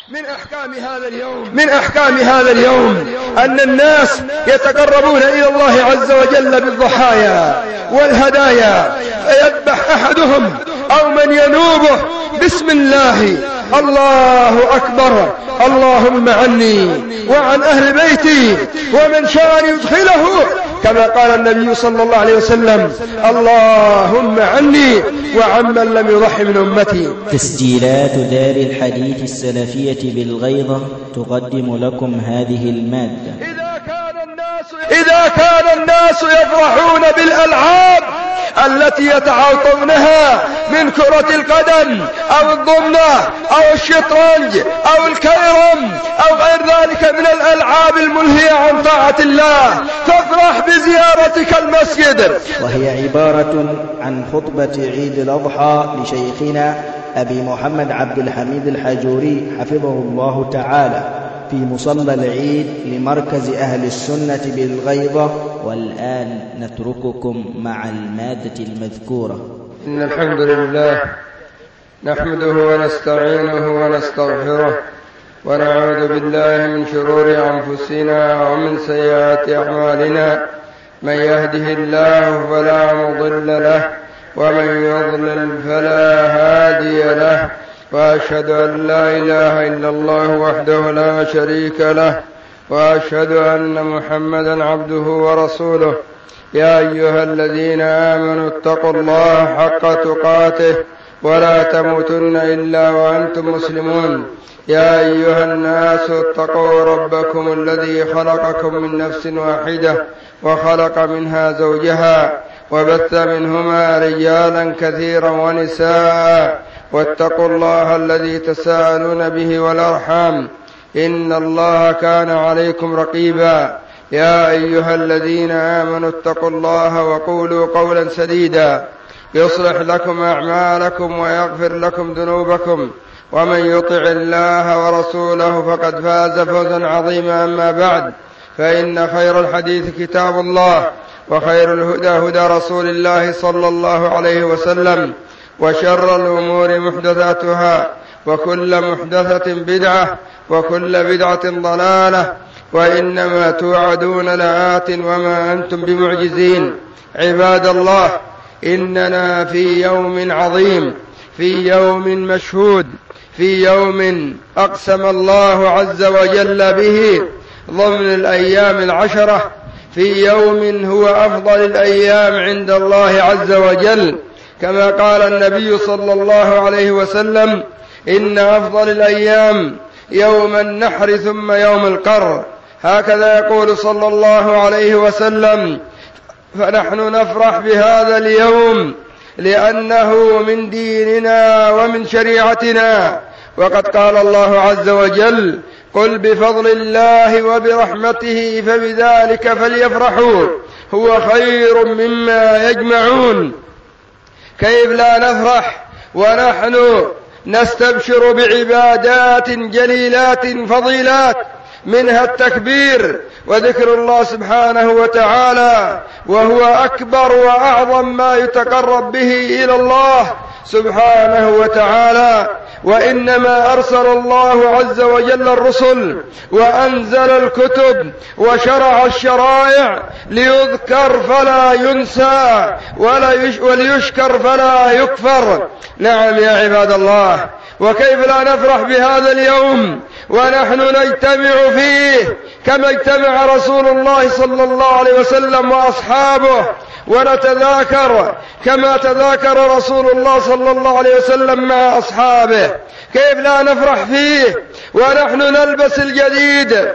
من أحكام هذا اليوم أن الناس يتقربون إلى الله عز وجل بالضحايا والهدايا، فيذبح أحدهم أو من ينوبه بسم الله، الله أكبر، اللهم عني وعن أهل بيتي ومن شاء أن يدخله، كما قال النبي صلى الله عليه وسلم: اللهم عني وعمن لم يضح من أمتي. تسجيلات دار الحديث السلفية بالغيضة تقدم لكم هذه المادة. إذا كان الناس يفرحون بالألعاب التي يتعاطونها من كرة القدم أو الضمنة أو الشطرنج أو الكيرم أو غير ذلك من الألعاب الملهية عن طاعة الله، تفرح بزيارتك المسجد. وهي عبارة عن خطبة عيد الأضحى لشيخنا أبي محمد عبد الحميد الحجوري حفظه الله تعالى في مصلى العيد لمركز أهل السنة بالغيضة. والآن نترككم مع المادة المذكورة. إن الحمد لله نحمده ونستعينه ونستغفره ونعوذ بالله من شرور أنفسنا ومن سيئات أعمالنا، من يهده الله فلا مضل له ومن يضلل فلا هادي له، وأشهد أن لا إله إلا الله وحده لا شريك له، وأشهد أن محمدا عبده ورسوله. يا أيها الذين آمنوا اتقوا الله حق تقاته ولا تموتن إلا وأنتم مسلمون. يا أيها الناس اتقوا ربكم الذي خلقكم من نفس واحدة وخلق منها زوجها وبث منهما رجالا كثيرا ونساء، واتقوا الله الذي تساءلون به والأرحام إن الله كان عليكم رقيبا. يا أيها الذين آمنوا اتقوا الله وقولوا قولا سديدا يصلح لكم أعمالكم ويغفر لكم ذنوبكم، ومن يطع الله ورسوله فقد فاز فوزا عظيما. أما بعد، فإن خير الحديث كتاب الله، وخير الهدى هدى رسول الله صلى الله عليه وسلم، وشر الأمور محدثاتها، وكل محدثة بدعة، وكل بدعة ضلالة، وإنما توعدون لآت وما أنتم بمعجزين. عباد الله، إننا في يوم عظيم، في يوم مشهود، في يوم أقسم الله عز وجل به ضمن الأيام العشرة، في يوم هو أفضل الأيام عند الله عز وجل، كما قال النبي صلى الله عليه وسلم: إن أفضل الأيام يوم النحر ثم يوم القر. هكذا يقول صلى الله عليه وسلم. فنحن نفرح بهذا اليوم لأنه من ديننا ومن شريعتنا، وقد قال الله عز وجل: قل بفضل الله وبرحمته فبذلك فليفرحوا هو خير مما يجمعون. كيف لا نفرح ونحن نستبشر بعبادات جليلات فضيلات، منها التكبير وذكر الله سبحانه وتعالى، وهو أكبر وأعظم ما يتقرب به إلى الله سبحانه وتعالى. وإنما أرسل الله عز وجل الرسل وأنزل الكتب وشرع الشرائع ليذكر فلا ينسى وليشكر فلا يكفر. نعم يا عباد الله، وكيف لا نفرح بهذا اليوم ونحن نجتمع فيه كما اجتمع رسول الله صلى الله عليه وسلم وأصحابه، ونتذاكر كما تذاكر رسول الله صلى الله عليه وسلم مع أصحابه. كيف لا نفرح فيه ونحن نلبس الجديد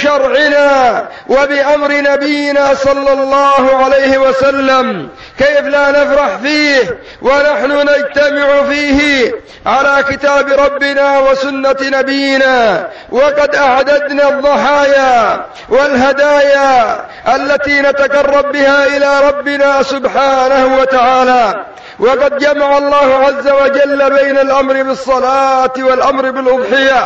بشرعنا وبأمر نبينا صلى الله عليه وسلم؟ كيف لا نفرح فيه ونحن نجتمع فيه على كتاب ربنا وسنة نبينا، وقد أعددنا الضحايا والهدايا التي نتقرب بها إلى ربنا سبحانه وتعالى. وقد جمع الله عز وجل بين الأمر بالصلاة والأمر بالأضحية،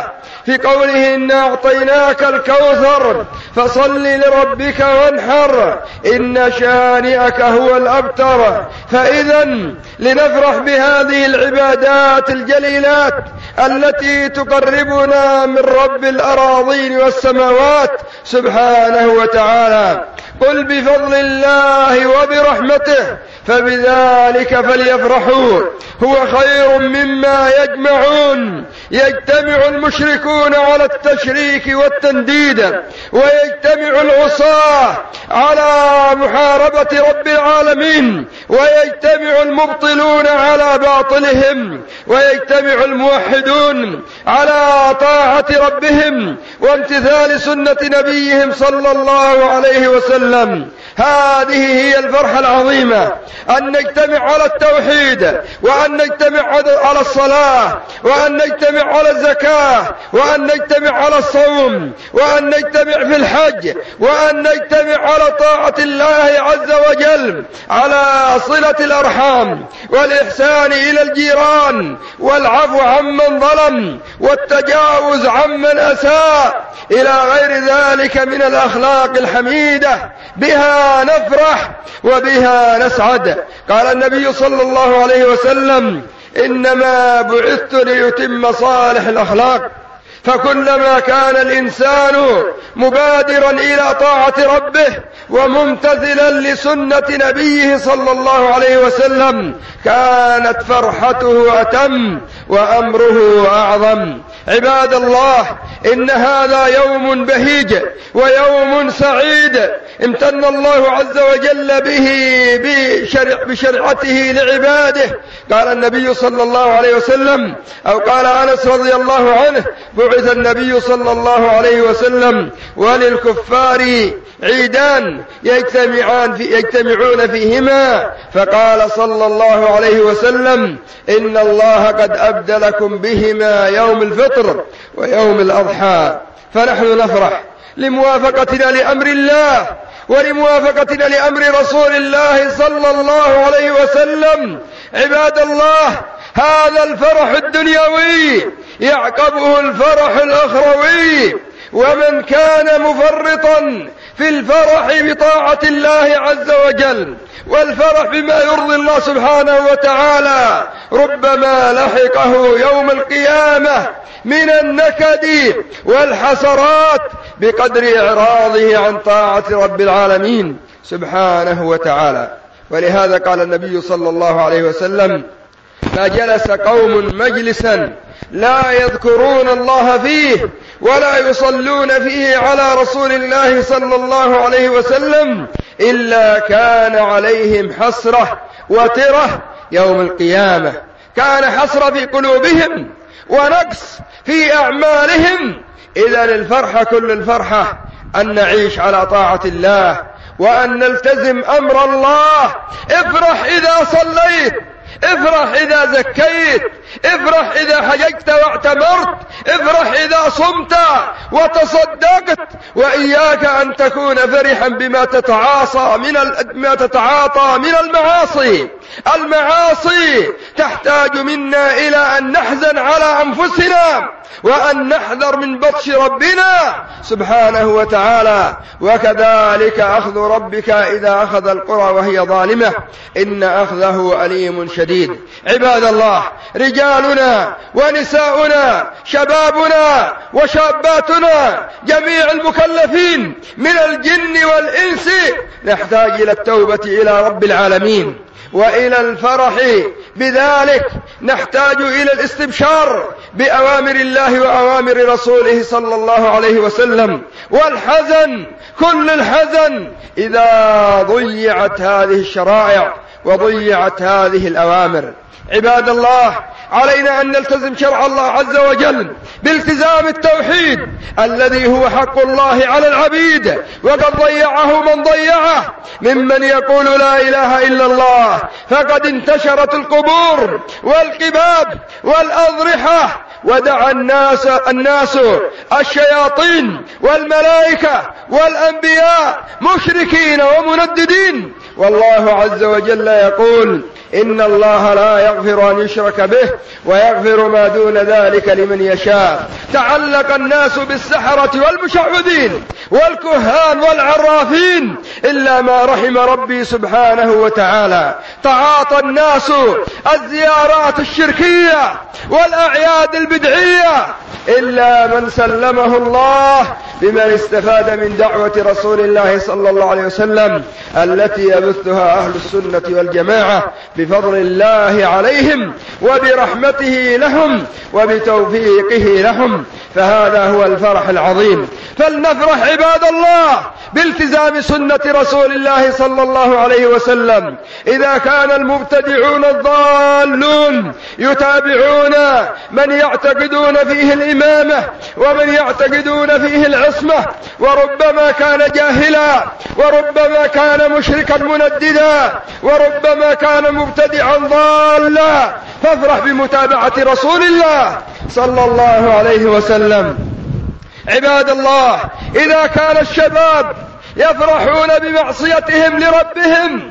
في قوله إنا أعطيناك الكوثر فصل لربك وانحر إن شانئك هو الأبتر. فإذا لنفرح بهذه العبادات الجليلات التي تقربنا من رب الأراضين والسماوات سبحانه وتعالى. قل بفضل الله وبرحمته فبذلك فليفرحوا هو خير مما يجمعون. يجتمع المشركون على التشريك والتنديد، ويجتمع العصاة على محاربة رب العالمين، ويجتمع المبطلون على باطلهم، ويجتمع الموحدون على طاعة ربهم وامتثال سنة نبيهم صلى الله عليه وسلم. هذه هي الفرحة العظيمة، أن نجتمع على التوحيد، وأن نجتمع على الصلاة، وأن نجتمع على الزكاة، وأن نجتمع على الصوم، وأن نجتمع في الحج، وأن نجتمع على طاعة الله عز وجل، على صلة الأرحام والإحسان إلى الجيران والعفو عمن ظلم والتجاوز عمن أساء إلى غير ذلك من الأخلاق الحميدة. بها نفرح وبها نسعد. قال النبي صلى الله عليه وسلم إنما بعثت ليتم صالح الأخلاق. فكلما كان الإنسان مبادرا إلى طاعة ربه وممتثلا لسنة نبيه صلى الله عليه وسلم كانت فرحته أتم وأمره أعظم. عباد الله، إن هذا يوم بهيج ويوم سعيد امتن الله عز وجل به بشرعته لعباده. قال النبي صلى الله عليه وسلم، أو قال أنس رضي الله عنه: بعث النبي صلى الله عليه وسلم وللكفار عيدان يجتمعون فيهما، فقال صلى الله عليه وسلم: إن الله قد أبدلكم بهما يوم الفطر ويوم الأضحى. فنحن نفرح لموافقتنا لأمر الله ولموافقتنا لأمر رسول الله صلى الله عليه وسلم. عباد الله، هذا الفرح الدنيوي يعقبه الفرح الأخروي، ومن كان مفرطا في الفرح بطاعة الله عز وجل والفرح بما يرضي الله سبحانه وتعالى ربما لحقه يوم القيامة من النكد والحسرات بقدر إعراضه عن طاعة رب العالمين سبحانه وتعالى. ولهذا قال النبي صلى الله عليه وسلم: ما جلس قوم مجلسا لا يذكرون الله فيه ولا يصلون فيه على رسول الله صلى الله عليه وسلم إلا كان عليهم حسرة وترة يوم القيامة. كان حسرة في قلوبهم ونقص في أعمالهم. إذن الفرحة كل الفرحة أن نعيش على طاعة الله وأن نلتزم أمر الله. افرح إذا صليت، افرح إذا زكيت، افرح إذا حججت واعتمرت، افرح إذا صمت وتصدقت. وإياك أن تكون فرحا بما تتعاطى من المعاصي. المعاصي تحتاج منا إلى أن نحزن على أنفسنا وأن نحذر من بطش ربنا سبحانه وتعالى. وكذلك أخذ ربك إذا أخذ القرى وهي ظالمة إن أخذه أليم شديد. عباد الله، رجالنا ونساؤنا، شبابنا وشاباتنا، جميع المكلفين من الجن والإنس نحتاج إلى التوبة إلى رب العالمين وإلى الفرح بذلك. نحتاج إلى الاستبشار بأوامر الله وأوامر رسوله صلى الله عليه وسلم، والحزن كل الحزن إذا ضيعت هذه الشرائع وضيعت هذه الأوامر. عباد الله، علينا أن نلتزم شرع الله عز وجل بالتزام التوحيد الذي هو حق الله على العبيد، وقد ضيعه من ضيعه ممن يقول لا إله إلا الله. فقد انتشرت القبور والقباب والأضرحة، ودعا الناس الشياطين والملائكة والأنبياء مشركين ومنددين والله عز وجل يقول إن الله لا يغفر أن يشرك به ويغفر ما دون ذلك لمن يشاء. تعلق الناس بالسحرة والمشعوذين والكهان والعرافين إلا ما رحم ربي سبحانه وتعالى. تعاطى الناس الزيارات الشركية والأعياد البدعية إلا من سلمه الله بمن استفاد من دعوة رسول الله صلى الله عليه وسلم التي يبثها أهل السنة والجماعة بفضل الله عليهم وبرحمته لهم وبتوفيقه لهم. فهذا هو الفرح العظيم. فلنفرح عباد الله بالتزام سنة رسول الله صلى الله عليه وسلم. إذا كان المبتدعون الضالون يتابعون من يعتقدون فيه الإمامة ومن يعتقدون فيه العصمة، وربما كان جاهلا وربما كان مشركا منددا وربما كان مبتدعا ضالا، فافرح بمتابعة رسول الله صلى الله عليه وسلم. عباد الله، إذا كان الشباب يفرحون بمعصيتهم لربهم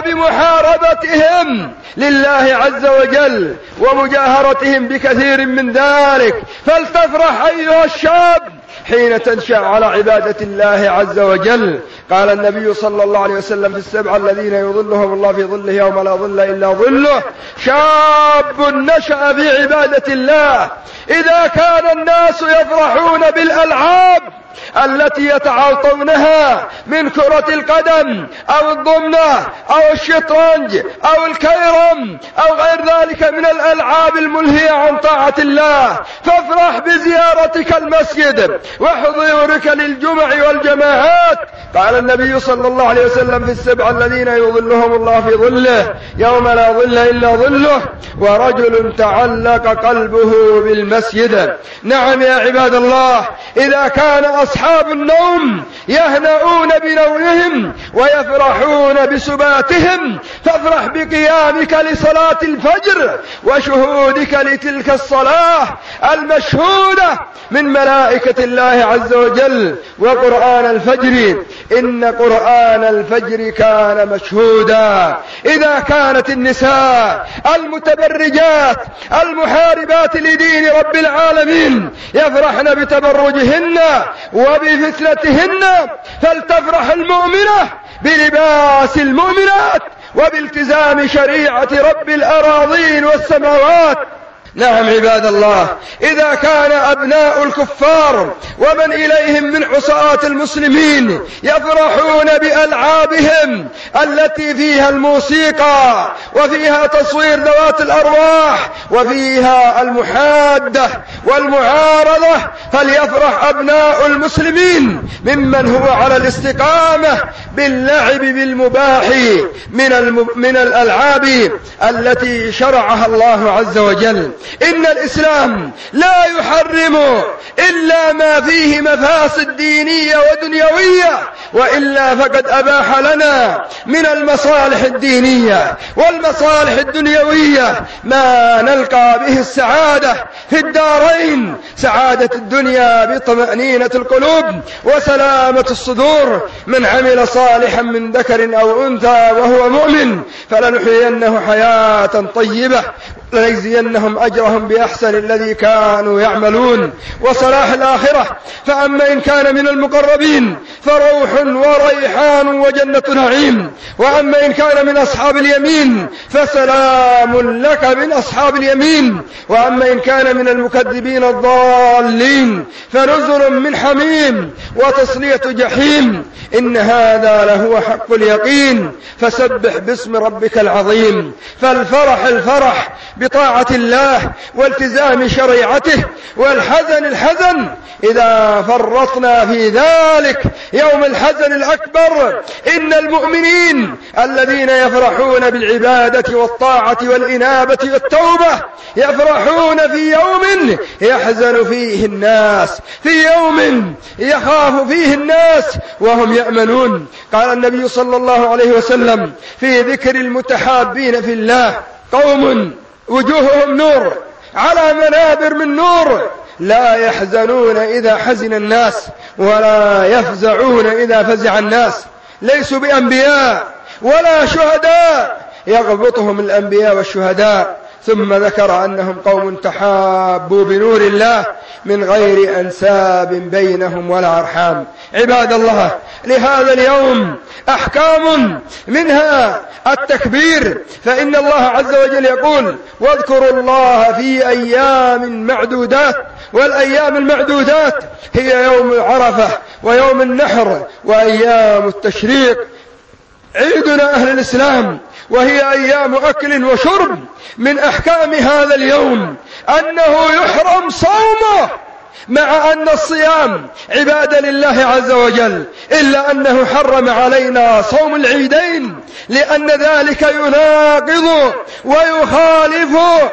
وبمحاربتهم لله عز وجل ومجاهرتهم بكثير من ذلك، فلتفرح أيها الشاب حين تنشأ على عبادة الله عز وجل. قال النبي صلى الله عليه وسلم في السبعة الذين يظلهم الله في ظله يوم لا ظل إلا ظله: شاب نشأ في عبادة الله. إذا كان الناس يفرحون بالألعاب التي يتعاطونها من كرة القدم أو الضمنة أو الشطرنج أو الكيرم أو غير ذلك من الألعاب الملهية عن طاعة الله، فافرح بزيارتك المسجد وحضورك للجمع والجماعات. قال النبي صلى الله عليه وسلم في السبعة الذين يظلهم الله في ظله يوم لا ظل إلا ظله: ورجل تعلق قلبه بالمسجد. نعم يا عباد الله، إذا كان أصحاب النوم يهنؤون بنومهم ويفرحون بسباتهم، فافرح بقيامك لصلاة الفجر وشهودك لتلك الصلاة المشهودة من ملائكة الله عز وجل. وقرآن الفجر إن قرآن الفجر كان مشهودا. إذا كانت النساء المتبرجات المحاربات لدين رب العالمين يفرحن بتبرجهن وبفتنتهن، فلتفرح المؤمنة بلباس المؤمنات وبالتزام شريعة رب الأراضين والسماوات. نعم عباد الله، إذا كان أبناء الكفار ومن إليهم من عصاة المسلمين يفرحون بألعابهم التي فيها الموسيقى وفيها تصوير ذوات الأرواح وفيها المحادة والمعارضة، فليفرح أبناء المسلمين ممن هو على الاستقامة باللعب بالمباح من الألعاب التي شرعها الله عز وجل. إن الإسلام لا يحرم إلا ما فيه مفاسد دينية ودنيوية، وإلا فقد أباح لنا من المصالح الدينية والمصالح الدنيوية ما نلقى به السعادة في الدارين: سعادة الدنيا بطمأنينة القلوب وسلامة الصدور. من عمل صالحا من ذكر أو أنثى وهو مؤمن فلنحيينه حياة طيبة لنجزينهم أجرهم بأحسن الذي كانوا يعملون. وصلاح الآخرة: فأما إن كان من المقربين فروح وريحان وجنة نعيم، وأما إن كان من أصحاب اليمين فسلام لك من أصحاب اليمين، وأما إن كان من المكذبين الضالين فنزل من حميم وتصلية جحيم. إن هذا لهو حق اليقين، فسبح باسم ربك العظيم. فالفرح الفرح بطاعة الله والتزام شريعته، والحزن الحزن إذا فرطنا في ذلك يوم الحزن الأكبر. إن المؤمنين الذين يفرحون بالعبادة والطاعة والإنابة والتوبة يفرحون في يوم يحزن فيه الناس، في يوم يخاف فيه الناس وهم يأمنون. قال النبي صلى الله عليه وسلم في ذكر المتحابين في الله: قوم وجوههم نور على منابر من نور، لا يحزنون إذا حزن الناس ولا يفزعون إذا فزع الناس. ليسوا بأنبياء ولا شهداء يغبطهم الأنبياء والشهداء. ثم ذكر أنهم قوم تحابوا بنور الله من غير أنساب بينهم ولا أرحام. عباد الله، لهذا اليوم أحكام منها التكبير، فإن الله عز وجل يقول: واذكروا الله في أيام معدودات، والأيام المعدودات هي يوم عرفة ويوم النحر وأيام التشريق. عيدنا أهل الإسلام وهي أيام أكل وشرب. من أحكام هذا اليوم أنه يحرم صومه، مع أن الصيام عبادة لله عز وجل، إلا أنه حرم علينا صوم العيدين، لأن ذلك يناقض ويخالف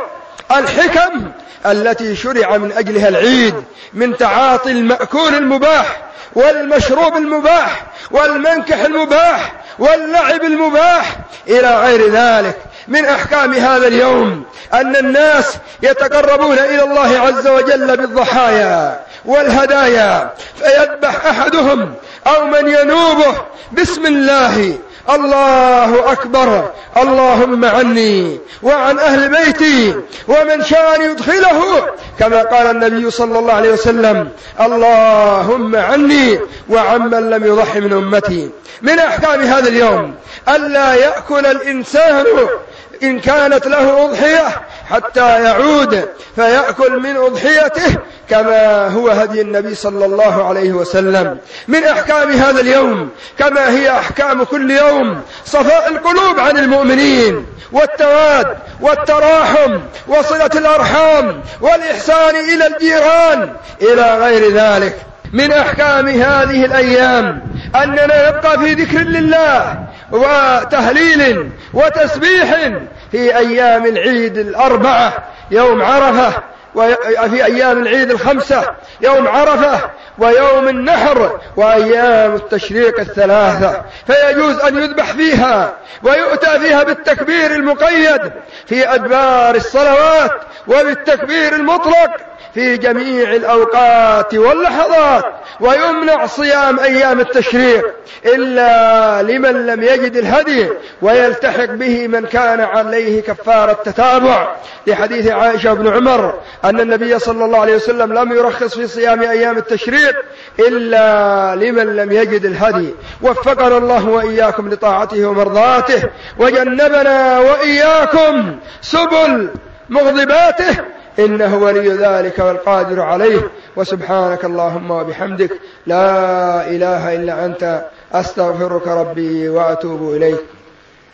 الحكم التي شرع من أجلها العيد، من تعاطي المأكول المباح والمشروب المباح والمنكح المباح واللعب المباح إلى غير ذلك. من أحكام هذا اليوم أن الناس يتقربون إلى الله عز وجل بالضحايا والهدايا، فيذبح أحدهم أو من ينوبه بسم الله: الله أكبر، اللهم عني وعن أهل بيتي ومن شاء أن يدخله، كما قال النبي صلى الله عليه وسلم: اللهم عني وعمن لم يضح من أمتي. من أحكام هذا اليوم ألا يأكل الإنسان إن كانت له أضحية حتى يعود فيأكل من أضحيته، كما هو هدي النبي صلى الله عليه وسلم. من أحكام هذا اليوم، كما هي أحكام كل يوم، صفاء القلوب عن المؤمنين والتواد والتراحم وصلة الأرحام والإحسان إلى الجيران إلى غير ذلك. من أحكام هذه الأيام أننا نبقى في ذكر لله وتهليل وتسبيح في أيام العيد الأربعة، يوم عرفة، وفي أيام العيد الخمسة، يوم عرفة ويوم النحر وأيام التشريق الثلاثة، فيجوز أن يذبح فيها ويؤتى فيها بالتكبير المقيد في أدبار الصلوات وبالتكبير المطلق في جميع الأوقات واللحظات. ويمنع صيام أيام التشريق إلا لمن لم يجد الهدي، ويلتحق به من كان عليه كفارة تتابع، لحديث عائشة بن عمر أن النبي صلى الله عليه وسلم لم يرخص في صيام أيام التشريق إلا لمن لم يجد الهدي. وفقنا الله وإياكم لطاعته ومرضاته، وجنبنا وإياكم سبل مغضباته، إنه ولي ذلك والقادر عليه. وسبحانك اللهم وبحمدك، لا إله إلا أنت، أستغفرك ربي وأتوب إليك.